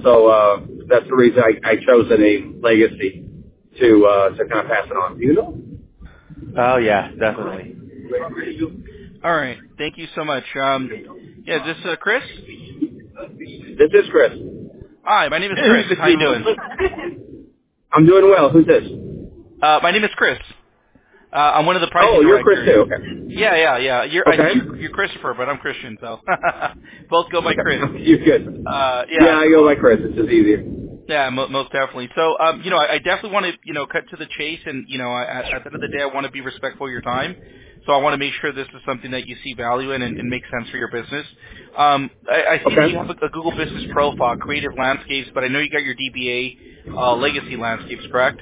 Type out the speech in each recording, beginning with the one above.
So that's the reason I chose the name Legacy to kind of pass it on. Do you know? Oh yeah, definitely. All right. Thank you so much. Yeah, is this Chris? This is Chris. Hi, my name is Chris. How you doing? I'm doing well. Who's this? My name is Chris. I'm one of the pricing Oh, you're Chris directors. too. Okay. Yeah. I Okay. think you're Christopher, but I'm Christian, so both go by Chris. You're good. Yeah, Yeah. I go by Chris. It's just easier. Yeah, most definitely. So, I definitely want to, cut to the chase, and at the end of the day, I want to be respectful of your time. So, I want to make sure this is something that you see value in and makes sense for your business. I see that you have a Google Business Profile, Creative Landscapes, but I know you got your DBA, Legacy Landscapes, correct?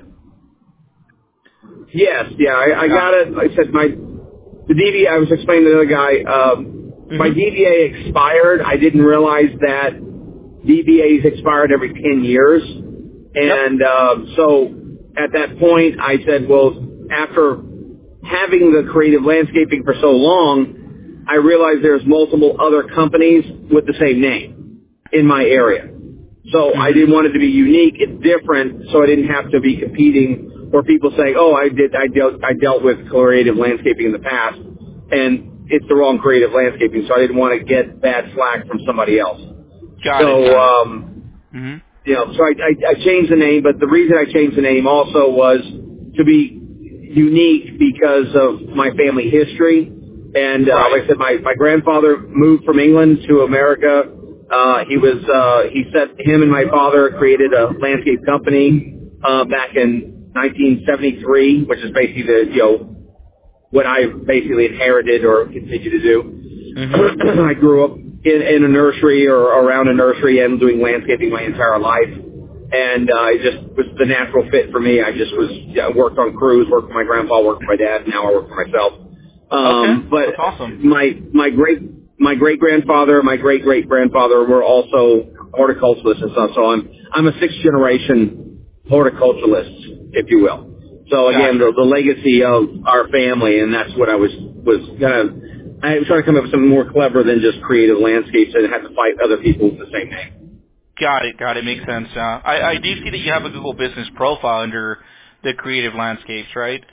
Yes, yeah, I got it. Like I said, the DBA, I was explaining to the other guy, my DBA expired. I didn't realize that DBAs expired every 10 years. And so at that point, I said, well, after having the creative landscaping for so long, I realized there's multiple other companies with the same name in my area. So I didn't want it to be unique and different, so I didn't have to be competing or people saying, "Oh, I dealt with creative landscaping in the past," and it's the wrong creative landscaping. So I didn't want to get bad flack from somebody else. Got it. So I changed the name, but the reason I changed the name also was to be unique because of my family history. And like I said, my grandfather moved from England to America. Him and my father created a landscape company back in 1973, which is basically what I basically inherited or continue to do. I grew up in a nursery or around a nursery and doing landscaping my entire life. And it just was the natural fit for me. I just worked on crews, worked for my grandpa, worked for my dad, now I work for myself. But that's awesome. My great grandfather, my great great grandfather were also horticulturalists and stuff. So I'm a sixth generation horticulturalist, if you will. So again, the legacy of our family, and that's what I was I was trying to come up with something more clever than just creative landscapes and have to fight other people with the same name. Got it. Makes sense. I do see that you have a Google Business Profile under the Creative Landscapes, right?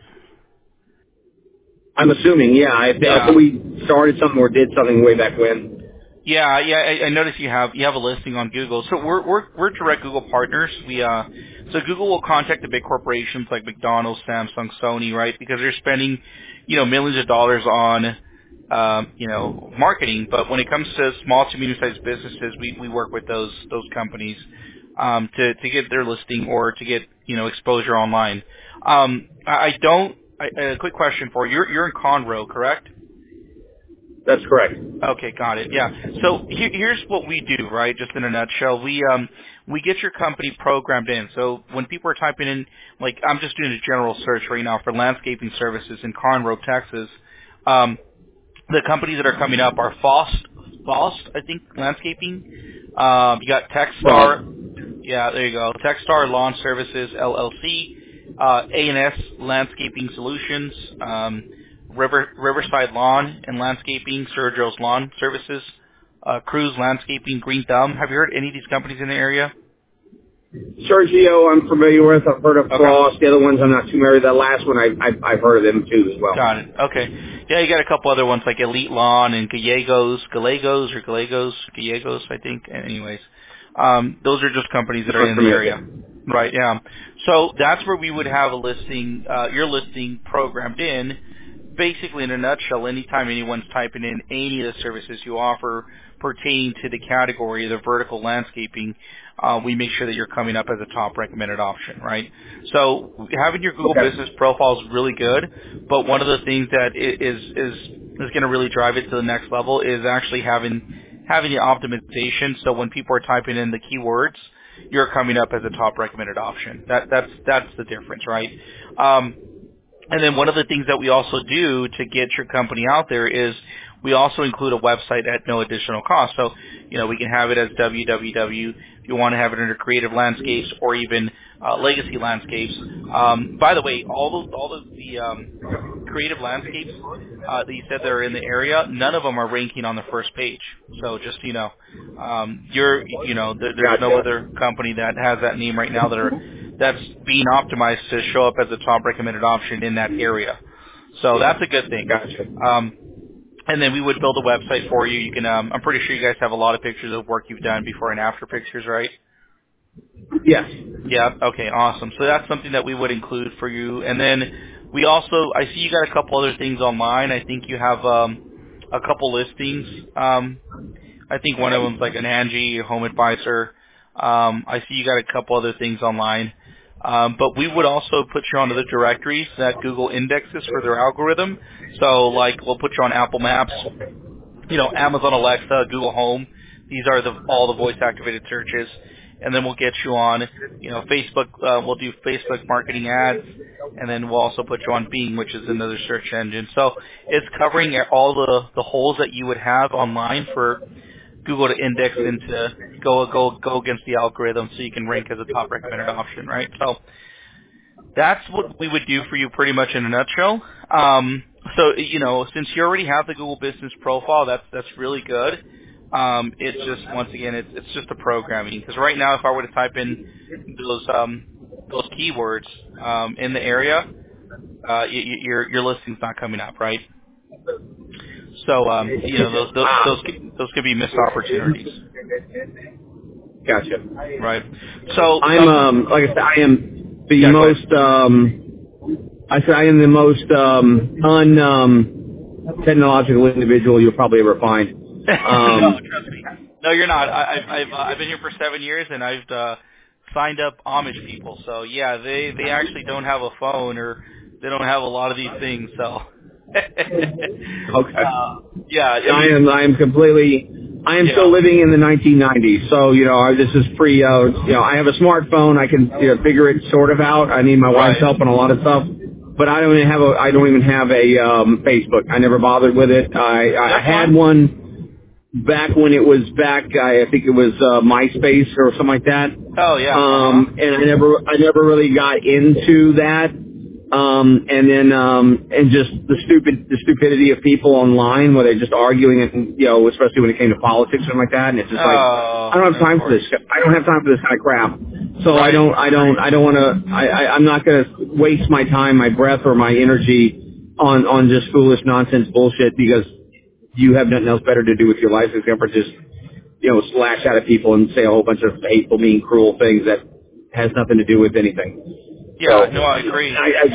I'm assuming, yeah. I we started something or did something way back when. Yeah. I noticed you have a listing on Google. So we're direct Google partners. So Google will contact the big corporations like McDonald's, Samsung, Sony, right? Because they're spending, millions of dollars on, marketing. But when it comes to small to medium-sized businesses, we work with those companies to get their listing or to get exposure online. A quick question for you. You're in Conroe, correct? That's correct. Okay, got it. Yeah. So here's what we do, right? Just in a nutshell, we get your company programmed in. So when people are typing in, like I'm just doing a general search right now for landscaping services in Conroe, Texas. The companies that are coming up are Fost, I think, landscaping. You got Techstar. Yeah, there you go. Techstar Lawn Services LLC. A&S Landscaping Solutions. Riverside Lawn and Landscaping, Sergio's Lawn Services, Cruz Landscaping, Green Thumb. Have you heard any of these companies in the area? Sergio, I'm familiar with. I've heard of Frost. The other ones, I'm not too familiar. That last one, I've heard of them too as well. Got it. Okay. Yeah, you got a couple other ones like Elite Lawn and Gallegos, I think. Anyways, those are just companies that are in the area. Right, yeah. So that's where we would have a listing, your listing programmed in. Basically, in a nutshell, anytime anyone's typing in any of the services you offer pertaining to the category of the vertical landscaping, we make sure that you're coming up as a top recommended option, right? So having your Google Business Profile is really good, but one of the things that is going to really drive it to the next level is actually having the optimization. So when people are typing in the keywords, you're coming up as a top recommended option. That's the difference, right? And then one of the things that we also do to get your company out there is we also include a website at no additional cost. So, we can have it as www. If you want to have it under Creative Landscapes or even Legacy Landscapes. By the way, all of the creative landscapes that you said that are in the area, none of them are ranking on the first page. So just so you know, there's no other company that has that name right now that's being optimized to show up as a top recommended option in that area. So that's a good thing. Gotcha. And then we would build a website for you. You can, I'm pretty sure you guys have a lot of pictures of work you've done before and after pictures, right? Yes. Yeah. Okay. Awesome. So that's something that we would include for you. And then we also, I see you got a couple other things online. I think you have a couple listings. I think one of them's like an Angie Home Advisor. I see you got a couple other things online. But we would also put you onto the directories that Google indexes for their algorithm. So like we'll put you on Apple Maps, Amazon Alexa, Google Home. These are all the voice activated searches. And then we'll get you on, Facebook. We'll do Facebook marketing ads, and then we'll also put you on Bing, which is another search engine. So it's covering all the holes that you would have online for Google to index and to go against the algorithm, so you can rank as a top recommended option, right? So that's what we would do for you, pretty much in a nutshell. So since you already have the Google Business Profile, that's really good. It's just, once again, it's just the programming. Because right now, if I were to type in those keywords in the area, your listing's not coming up, right? So those could be missed opportunities. Gotcha. Right. So I'm like I said, I am the most. I am the most technological individual you'll probably ever find. No, trust me. No, you're not. I've been here for 7 years, and I've signed up Amish people. So yeah, they actually don't have a phone, or they don't have a lot of these things. So okay. Yeah. I am still living in the 1990s. So this is pre. I have a smartphone. I can figure it sort of out. I need my wife's help on a lot of stuff. But I don't even have a Facebook. I never bothered with it. I had one back when it was I think it was MySpace or something like that. Oh yeah. And I never really got into that. And just the stupidity of people online where they're just arguing, and especially when it came to politics and like that. And it's just I don't have time for this. I don't have time for this kind of crap. So right. I don't want to. I'm not going to waste my time, my breath, or my energy on just foolish nonsense bullshit, because you have nothing else better to do with your life except for just slash out at people and say a whole bunch of hateful, mean, cruel things that has nothing to do with anything. Yeah, so, no, I agree.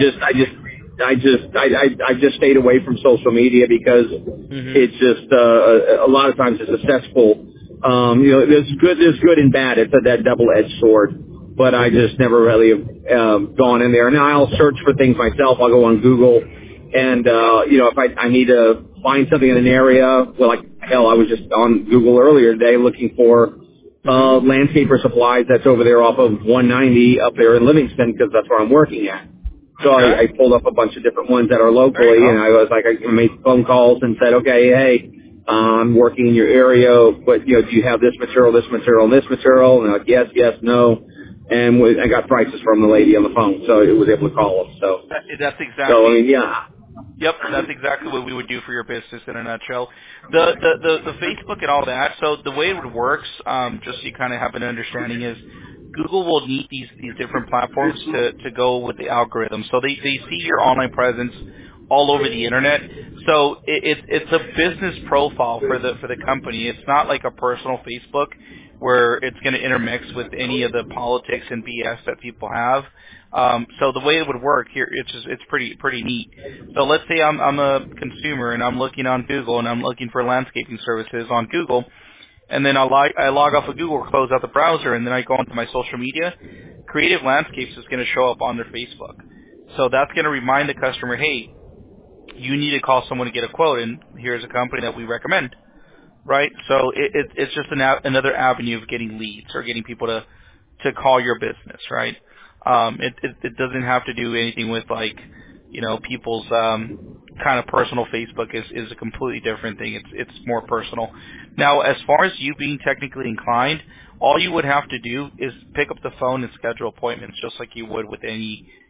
I just stayed away from social media because it's just a lot of times it's a cesspool. There's good and bad. It's that double-edged sword. But I just never really have gone in there. Now I'll search for things myself. I'll go on Google, and if I need to find something in an area, well, like hell, I was just on Google earlier today looking for landscaper supplies that's over there off of 190 up there in Livingston, because that's where I'm working at. So I pulled up a bunch of different ones that are locally, and I was like, I made phone calls and said, okay, hey, I'm working in your area, but do you have this material, and this material? And they're like, yes, no. And I got prices from the lady on the phone, so it was able to call them. So that's exactly. So I mean, yeah. Yep, that's exactly what we would do for your business in a nutshell. The Facebook and all that. So the way it works, just so you kind of have an understanding, is Google will need these different platforms to go with the algorithm. So they see your online presence all over the internet. So it's a business profile for the company. It's not like a personal Facebook where it's going to intermix with any of the politics and BS that people have. So the way it would work here, it's pretty neat. So let's say I'm a consumer and I'm looking on Google and I'm looking for landscaping services on Google, and then I log off of Google or close out the browser, and then I go onto my social media. Creative Landscapes is going to show up on their Facebook. So that's going to remind the customer, hey, you need to call someone to get a quote, and here's a company that we recommend. Right? So it's just another avenue of getting leads or getting people to call your business, right? It doesn't have to do anything with people's kind of personal. Facebook is a completely different thing. It's more personal. Now, as far as you being technically inclined, all you would have to do is pick up the phone and schedule appointments, just like you would with any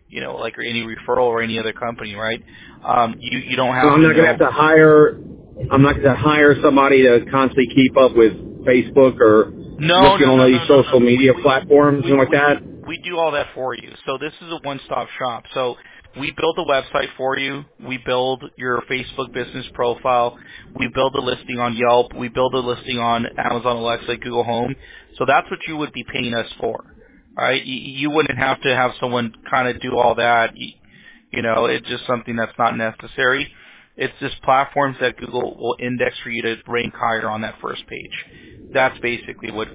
like any referral or any other company, right? You don't So have I'm to not going to know. have to hire. I'm not going to hire somebody to constantly keep up with Facebook or No, looking no, on no, these no, no, social no. media platforms and like that. We do all that for you. So this is a one-stop shop. So we build a website for you. We build your Facebook business profile. We build a listing on Yelp. We build a listing on Amazon Alexa, Google Home. So that's what you would be paying us for, right? You wouldn't have to have someone kind of do all that. It's just something that's not necessary. It's just platforms that Google will index for you to rank higher on that first page. That's basically what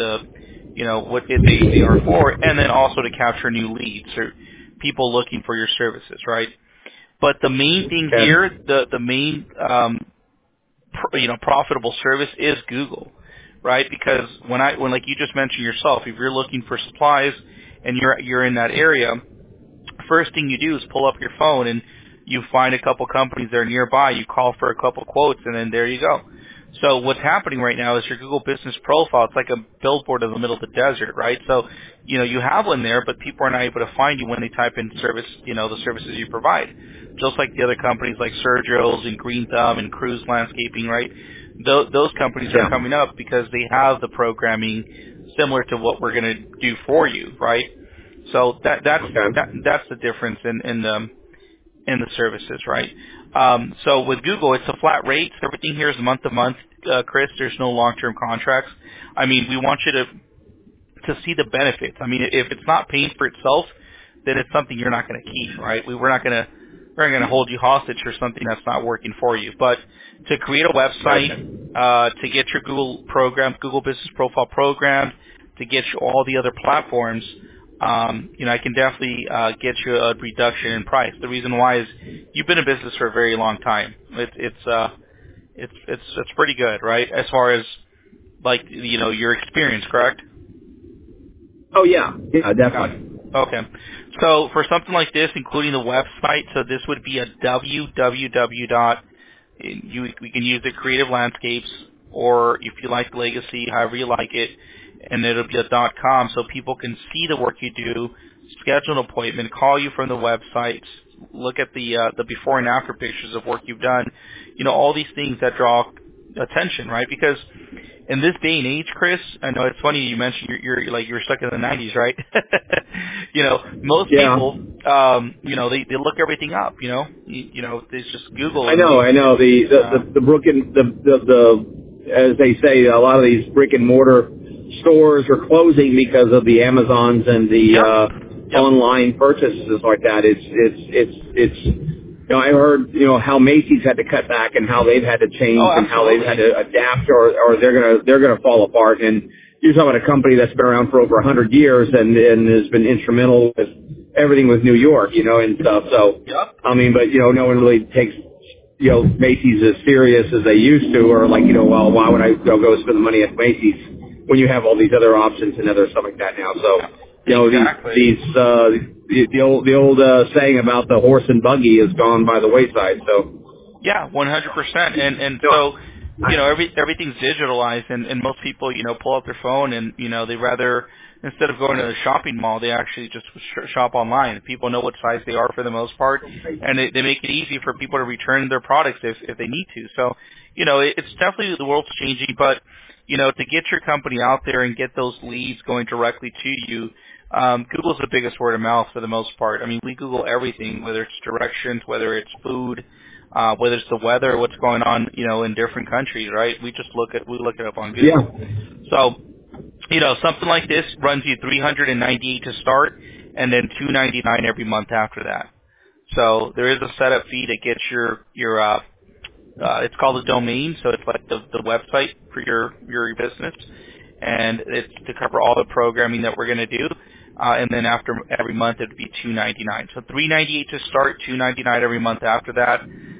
they are for, and then also to capture new leads or people looking for your services, right? But the main thing Okay. here, the main profitable service is Google, right? Because when like you just mentioned yourself, if you're looking for supplies and you're in that area, first thing you do is pull up your phone and you find a couple companies that are nearby. You call for a couple quotes, and then there you go. So what's happening right now is your Google Business Profile. It's like a billboard in the middle of the desert, right? So you have one there, but people are not able to find you when they type in service, the services you provide. Just like the other companies like Sergio's and Green Thumb and Cruise Landscaping, right? Those companies are Yeah. coming up because they have the programming similar to what we're going to do for you, right? So that's Okay. the difference in the services, right? So with Google, it's a flat rate. Everything here is month to month, Chris. There's no long-term contracts. I mean, we want you to see the benefits. I mean, if it's not paying for itself, then it's something you're not going to keep, right? We're not going to hold you hostage for something that's not working for you. But to create a Okay. website, to get your Google Business Profile programmed, to get you all the other platforms, I can definitely get you a reduction in price. The reason why is you've been in business for a very long time. It's pretty good, right? As far as like your experience, correct? Oh yeah. Yeah, definitely. Okay. So for something like this, including the website, so this would be a www. We can use the Creative Landscapes, or if you like Legacy, however you like it, and it'll be a .com, so people can see the work you do, schedule an appointment, call you from the website, look at the before and after pictures of work you've done. All these things that draw attention, right? Because in this day and age, Chris, I know it's funny you mentioned you're stuck in the 90s, right? Most Yeah. people, they look everything up. They just Google I and know. they. I know. The brick and the as they say, a lot of these brick and mortar stores are closing because of the Amazons and the Yep. Yep. online purchases like that. It's I heard how Macy's had to cut back and how they've had to Oh, change and how they've had absolutely. to adapt or they're gonna fall apart. And you're talking about a company that's been around for over 100 years and has been instrumental with everything with New York, and stuff. So Yep. I mean, but no one really takes Macy's as serious as they used to, or like well, why would I go spend the money at Macy's when you have all these other options and other stuff like that now? So Exactly. the old saying about the horse and buggy has gone by the wayside. So Yeah, 100%. And no, so, I, everything's digitalized, and most people, pull up their phone and they rather, instead of going to the shopping mall, they actually just shop online. People know what size they are for the most part, and they make it easy for people to return their products if they need to. So, it's definitely the world's changing, but to get your company out there and get those leads going directly to you, Google's the biggest word of mouth for the most part. I mean, we Google everything, whether it's directions, whether it's food, whether it's the weather, what's going on, in different countries, right? We look it up on Google. yeah, So, something like this runs you $398 to start, and then $299 every month after that. So there is a setup fee to get your it's called a domain, so it's like the website for your business, and it's to cover all the programming that we're going to do. And then after every month, it'd be $299. So $398 to start, $299 every month after that.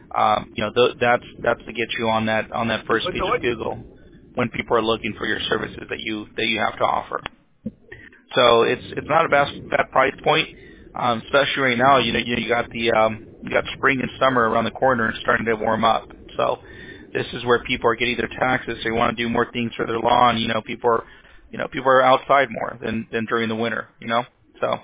That's to get you on that first page of Google when people are looking for your services that you have to offer. So it's not a bad price point, especially right now. You got you got spring and summer around the corner and starting to warm up. So this is where people are getting their taxes. They want to do more things for their lawn. People are outside more than during the winter. So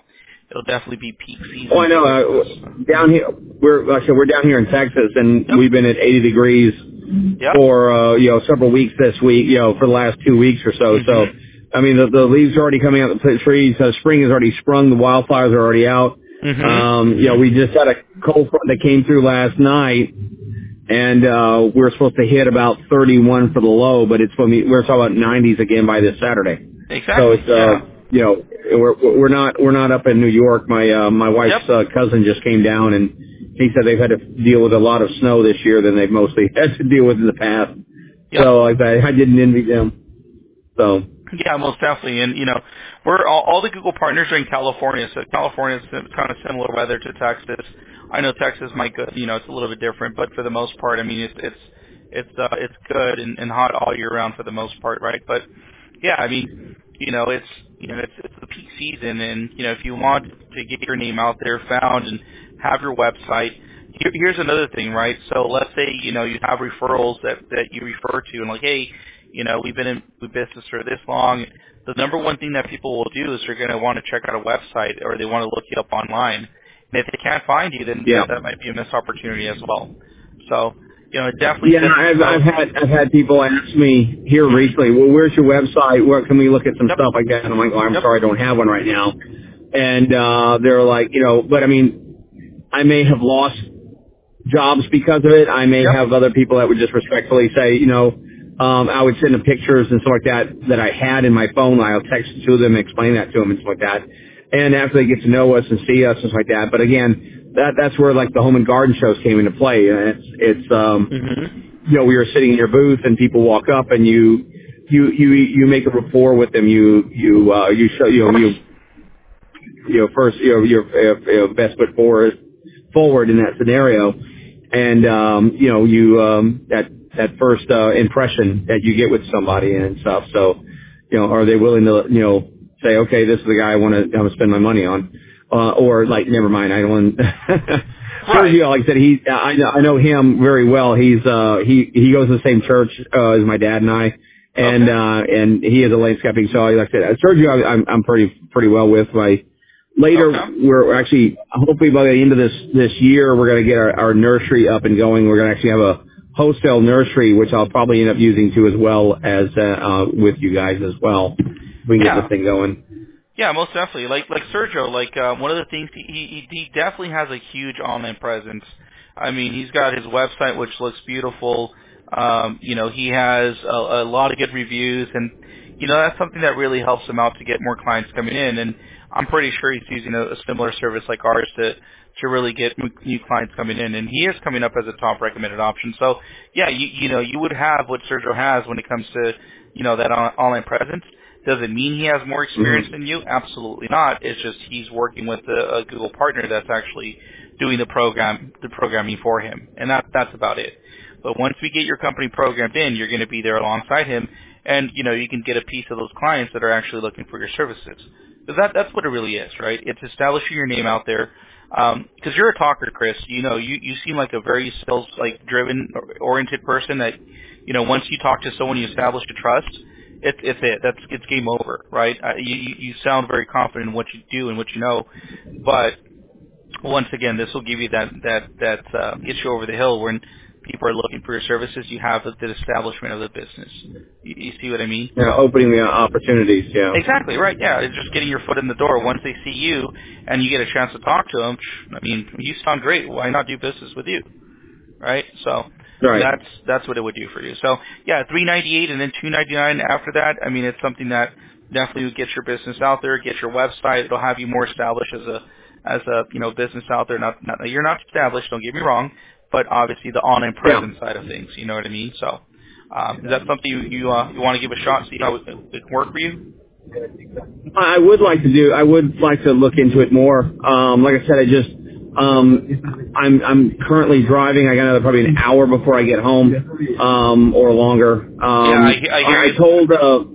it'll definitely be peak season. Oh, I know. Down here, we're down here in Texas, and we've been at 80 degrees for several weeks this week. For the last 2 weeks or so. So, I mean, the leaves are already coming out of the trees. Spring has already sprung. The wildflowers are already out. We just had a cold front that came through last night, and we were supposed to hit about 31 for the low, but we're talking about 90s again by this Saturday. Exactly. So it's we're not up in New York. My wife's cousin just came down, and he said they've had to deal with a lot of snow this year than they've mostly had to deal with in the past. So I didn't envy them. So. Yeah, most definitely. And, we're all the Google partners are in California, so California's kind of similar weather to Texas. I know Texas might go, it's a little bit different, but for the most part, I mean, it's good and hot all year round for the most part, right? But yeah, I mean, it's the peak season, and if you want to get your name out there, found, and have your website. Here's another thing, right? So let's say you have referrals that you refer to, and like, hey, we've been in business for this long. The number one thing that people will do is they're going to want to check out a website, or they want to look you up online. And if they can't find you, then that might be a missed opportunity as well. So, definitely. Yeah, I've had people ask me here recently, well, where's your website? Where can we look at some stuff like that? And I'm like, well, I'm sorry, I don't have one right now. And they're like, but I mean, I may have lost jobs because of it. I may have other people that would just respectfully say, I would send them pictures and stuff like that I had in my phone. I'll text it to them, explain that to them and stuff like that. And after they get to know us and see us and stuff like that. But again, that's where like the home and garden shows came into play. And it's we were sitting in your booth and people walk up and you make a rapport with them. You show first your best foot forward in that scenario. And that first impression that you get with somebody and stuff. So, are they willing to say, okay, this is the guy I want to spend my money on, or like, never mind, I don't want. Sergio, like I said, I know him very well. He goes to the same church as my dad and I, and he is a landscaping. So like I said, Sergio, I'm pretty well with. We're actually, hopefully by the end of this year, we're going to get our nursery up and going. We're going to actually have a wholesale nursery, which I'll probably end up using too, as well as with you guys as well. We can get this thing going. Yeah, most definitely. Like Sergio, one of the things he definitely has a huge online presence. I mean, he's got his website, which looks beautiful. He has a lot of good reviews, and that's something that really helps him out to get more clients coming in. And I'm pretty sure he's using a similar service like ours to really get new clients coming in, and he is coming up as a top recommended option. So, yeah, you would have what Sergio has when it comes to that online presence. Does it mean he has more experience than you? Absolutely not. It's just he's working with a Google partner that's actually doing the programming for him, and that's about it. But once we get your company programmed in, you're going to be there alongside him, and you can get a piece of those clients that are actually looking for your services. Because that's what it really is, right? It's establishing your name out there. Because you're a talker, Chris. You seem like a very sales driven oriented person that once you talk to someone, you establish a trust. It's game over, right? You sound very confident in what you do and what you know, but once again, this will give you that gets you over the hill when people are looking for your services. You have the establishment of the business. You see what I mean? Yeah, opening the opportunities. Yeah. Exactly right. Yeah, it's just getting your foot in the door. Once they see you and you get a chance to talk to them, I mean, you sound great. Why not do business with you? Right? So. Right. That's what it would do for you. So yeah, $398 and then $299 after that. I mean, it's something that definitely would get your business out there, get your website. It'll have you more established as a business out there. Not you're not established. Don't get me wrong, but obviously the online presence side of things. You know what I mean? So is that something you want to give a shot, see how it can work for you? I would like to look into it more. Like I said, I'm currently driving. I got probably an hour before I get home, or longer. I hear you. I told,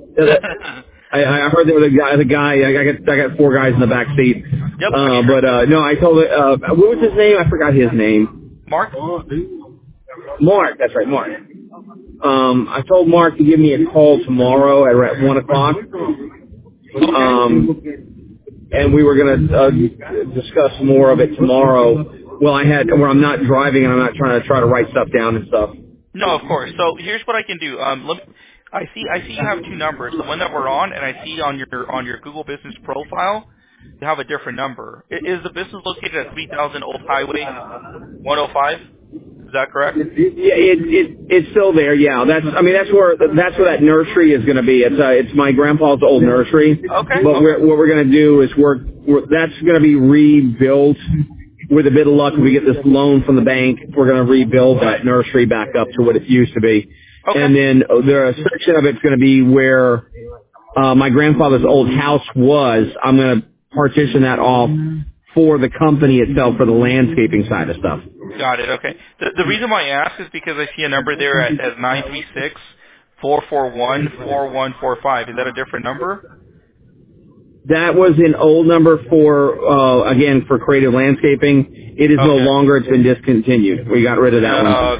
I heard there was a guy. I got four guys in the back seat. Yep. No, I told what was his name? I forgot his name. Mark. Mark. That's right, Mark. I told Mark to give me a call tomorrow at 1:00. and we were going to discuss more of it tomorrow. Well, where I'm not driving and I'm not trying to write stuff down and stuff. No, of course. So here's what I can do. I see you have two numbers, the one that we're on, and I see on your Google Business profile you have a different number. Is the business located at 3000 Old Highway 105? Is that correct? It's still there. Yeah, that's where that nursery is going to be. It's my grandpa's old nursery. Okay. But what we're going to do is that's going to be rebuilt. With a bit of luck, if we get this loan from the bank, we're going to rebuild that nursery back up to what it used to be. Okay. And then a section of it's going to be where my grandfather's old house was. I'm going to partition that off for the company itself for the landscaping side of stuff. Got it. Okay. The reason why I ask is because I see a number there at 936-441-4145. Is that a different number? That was an old number for creative landscaping. It is no longer. It's been discontinued. We got rid of that one.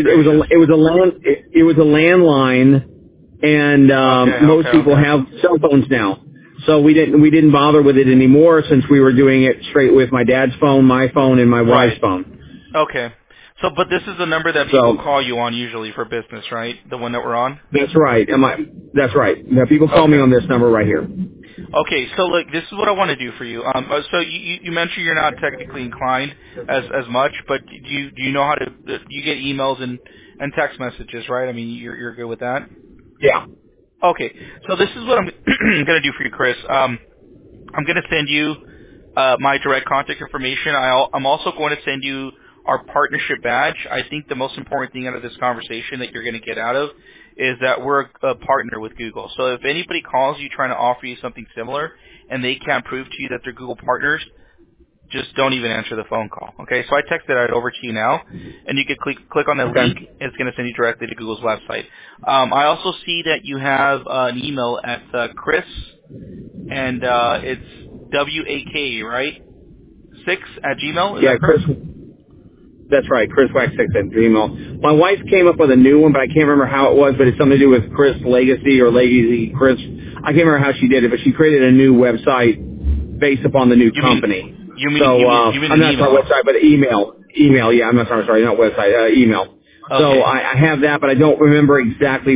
It was a landline, and most people have cell phones now. So we didn't bother with it anymore since we were doing it straight with my dad's phone, my phone, and my wife's phone. Okay. So, but this is the number that people call you on usually for business, right? The one that we're on? That's right. That's right. Now, people call me on this number right here. Okay, so look, this is what I want to do for you. So you mentioned you're not technically inclined as much, but do you know how to? You get emails and text messages, right? I mean, you're good with that. Yeah. Okay, so this is what I'm going to do for you, Chris. I'm going to send you my direct contact information. I'm also going to send you our partnership badge. I think the most important thing out of this conversation that you're going to get out of is that we're a partner with Google. So if anybody calls you trying to offer you something similar and they can't prove to you that they're Google partners, just don't even answer the phone call. Okay, so I texted that over to you now, and you can click on the link. It's going to send you directly to Google's website. I also see that you have an email at Chris, and it's WAK, right? 6@gmail. Is that correct? Chris. That's right, Chris Wax 6 at Gmail. My wife came up with a new one, but I can't remember how it was. But it's something to do with Chris Legacy or Legacy Chris. I can't remember how she did it, but she created a new website based upon the new company. You mean I'm not sorry, website, but email. Email, yeah. I'm not sorry, not website. Email. Okay. So I have that, but I don't remember exactly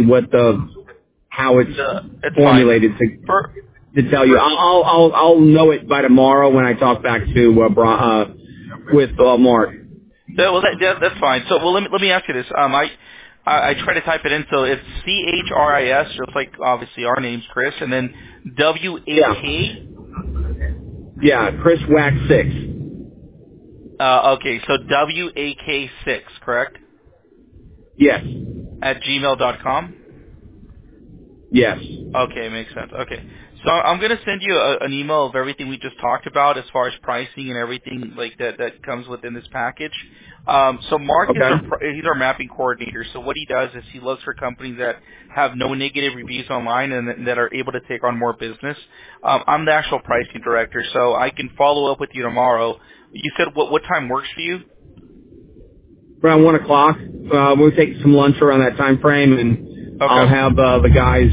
how it's formulated to tell you. I'll know it by tomorrow when I talk back to with Mark. Well, that's fine. So, well, let me ask you this. I try to type it in, so it's CHRIS, just like obviously our name's Chris, and then WAK. Yeah, Chris Wax 6. Okay, so WAK 6, correct? Yes. At gmail.com? Yes. Okay, makes sense. Okay. So I'm going to send you an email of everything we just talked about as far as pricing and everything like that comes within this package. So Mark he's our mapping coordinator. So what he does is he looks for companies that have no negative reviews online and that are able to take on more business. I'm the actual pricing director, so I can follow up with you tomorrow. You said what time works for you? Around 1 o'clock. We'll take some lunch around that time frame, and I'll have the guys,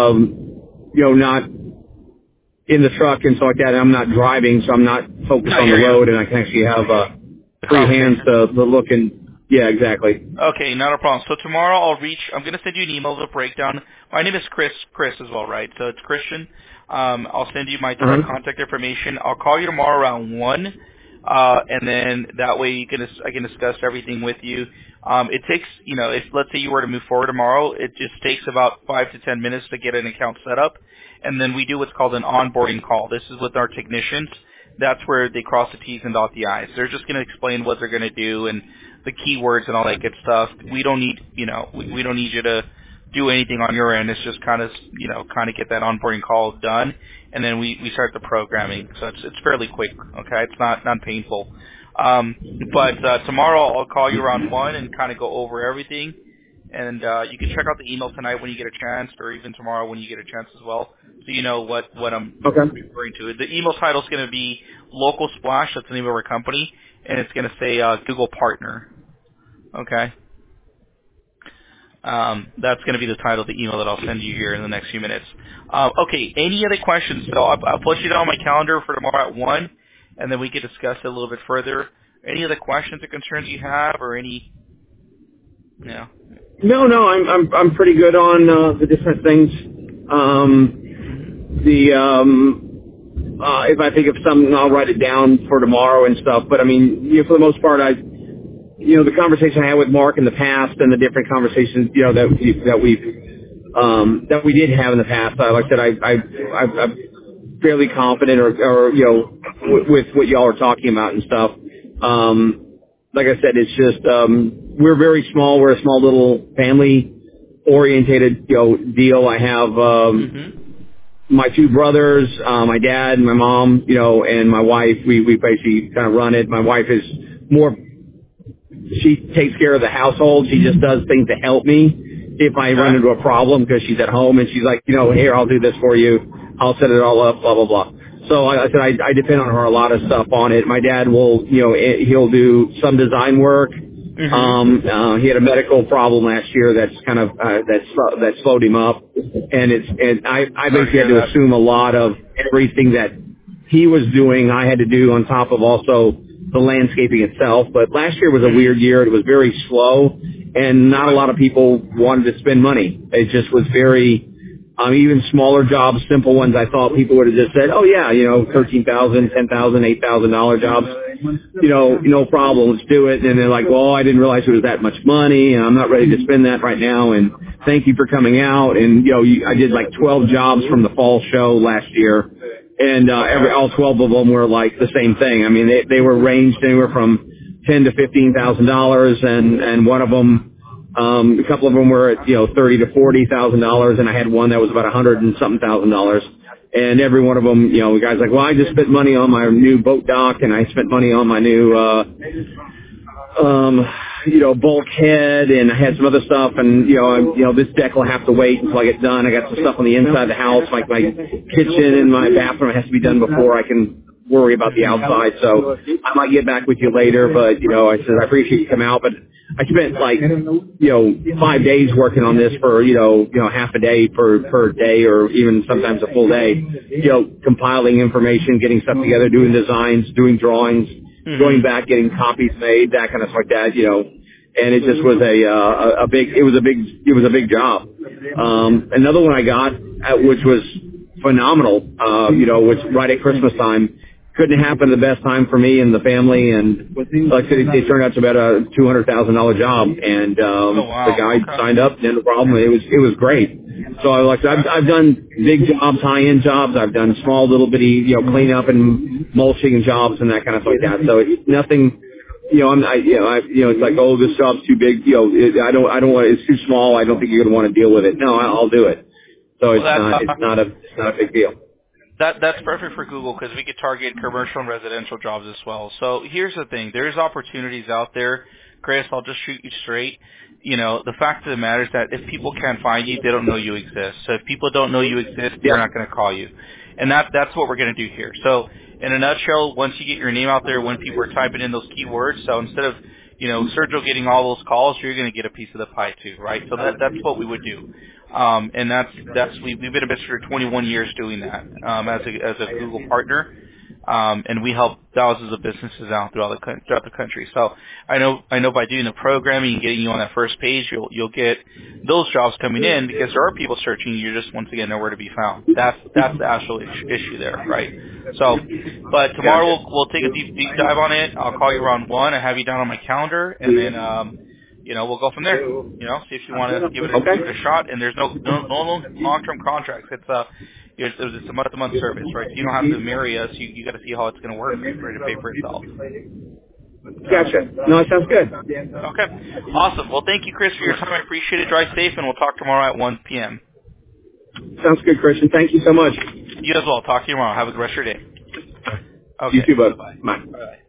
not in the truck and stuff like that. I'm not driving, so I'm not focused on the road, and I can actually have free hands to look and. Yeah, exactly. Okay, not a problem. So tomorrow I'm going to send you an email with a breakdown. My name is Chris as well, right? So it's Christian. I'll send you my direct contact information. I'll call you tomorrow around 1, and then that way I can discuss everything with you. It takes, if let's say you were to move forward tomorrow, it just takes about 5 to 10 minutes to get an account set up, and then we do what's called an onboarding call. This is with our technicians. That's where they cross the T's and dot the I's. They're just going to explain what they're going to do and the keywords and all that good stuff. We don't need, we don't need you to do anything on your end. It's just kind of get that onboarding call done, and then we start the programming. So it's fairly quick. Okay, it's not painful. But tomorrow I'll call you around 1 and kind of go over everything. And you can check out the email tonight when you get a chance, or even tomorrow when you get a chance as well, so you know what I'm referring to. The email title is going to be Local Splash. That's the name of our company, and it's going to say Google Partner. Okay. That's going to be the title of the email that I'll send you here in the next few minutes. Okay, any other questions? So I'll put you down on my calendar for tomorrow at 1, and then we can discuss it a little bit further. Any other questions or concerns you have, or any? Yeah. No, I'm pretty good on the different things. If I think of something, I'll write it down for tomorrow and stuff. But I mean, for the most part, the conversation I had with Mark in the past and the different conversations, that we did have in the past. Like I said, I'm fairly confident, or with what y'all are talking about and stuff. Like I said, it's just we're very small. We're a small little family orientated deal. I have my two brothers, my dad, and my mom, and my wife. We basically kind of run it. My wife is more. She takes care of the household. She just does things to help me if I run into a problem, because she's at home and she's like, here, I'll do this for you. I'll set it all up, blah, blah, blah. So I said I depend on her a lot of stuff on it. My dad will, he'll do some design work. He had a medical problem last year that's kind of that slowed him up, and I basically had to assume a lot of everything that he was doing. I had to do on top of also the landscaping itself. But last year was a weird year. It was very slow, and not a lot of people wanted to spend money. It just was very, even smaller jobs, simple ones, I thought people would have just said, oh yeah, $13,000, $10,000, $8,000 jobs, no problem, let's do it. And they're like, well, I didn't realize it was that much money, and I'm not ready to spend that right now, and thank you for coming out. And, I did like 12 jobs from the fall show last year. And all 12 of them were like the same thing. I mean, they were ranged anywhere from $10,000 to $15,000, and one of them, a couple of them were at $30,000 to $40,000, and I had one that was about $100,000 and something $1,000. And every one of them, the guy's like, well, I just spent money on my new boat dock, and I spent money on my new bulkhead, and I had some other stuff, and this deck will have to wait until I get done. I got some stuff on the inside of the house, like my kitchen and my bathroom has to be done before I can worry about the outside. So I might get back with you later, but I said I appreciate you coming out, but I spent like 5 days working on this for half a day per day, or even sometimes a full day. Compiling information, getting stuff together, doing designs, doing drawings. Going back, getting copies made, that kind of stuff like that, and it just was it was a big job. Another one I got, which was phenomenal, which right at Christmas time, couldn't happen the best time for me and the family, and like I said, it turned out to be about a $200,000 job, and the guy signed up, no problem. It was great. So I've done big jobs, high-end jobs. I've done small, little bitty, cleanup and mulching jobs and that kind of stuff like that. So it's nothing, it's like, oh, this job's too big. I don't want. It's too small. I don't think you're going to want to deal with it. No, I'll do it. So it's not a big deal. That's perfect for Google, because we could target commercial and residential jobs as well. So here's the thing. There's opportunities out there. Chris, I'll just shoot you straight. The fact of the matter is that if people can't find you, they don't know you exist. So if people don't know you exist, they're not going to call you. And that's what we're going to do here. So in a nutshell, once you get your name out there, when people are typing in those keywords, so instead of, Sergio getting all those calls, you're going to get a piece of the pie too, right? So that's what we would do. And we've been in business for 21 years doing that, as a Google partner. And we help thousands of businesses out throughout the country. So I know by doing the programming and getting you on that first page, you'll get those jobs coming in, because there are people searching. You're just once again nowhere to be found. That's the actual issue there, right? So, but tomorrow we'll take a deep dive on it. I'll call you around 1. I have you down on my calendar, and then we'll go from there. See if you want to give it a shot. And there's no long-term contracts. It's a month-to-month service, right? So you don't have to marry us. You got to see how it's going to work for it to pay for itself. Gotcha. No, it sounds good. Okay. Awesome. Well, thank you, Chris, for your time. I appreciate it. Drive safe, and we'll talk tomorrow at 1 p.m. Sounds good, Christian. Thank you so much. You as well. Talk to you tomorrow. Have a good rest of your day. Okay. You too, bud. Bye. Bye. Bye.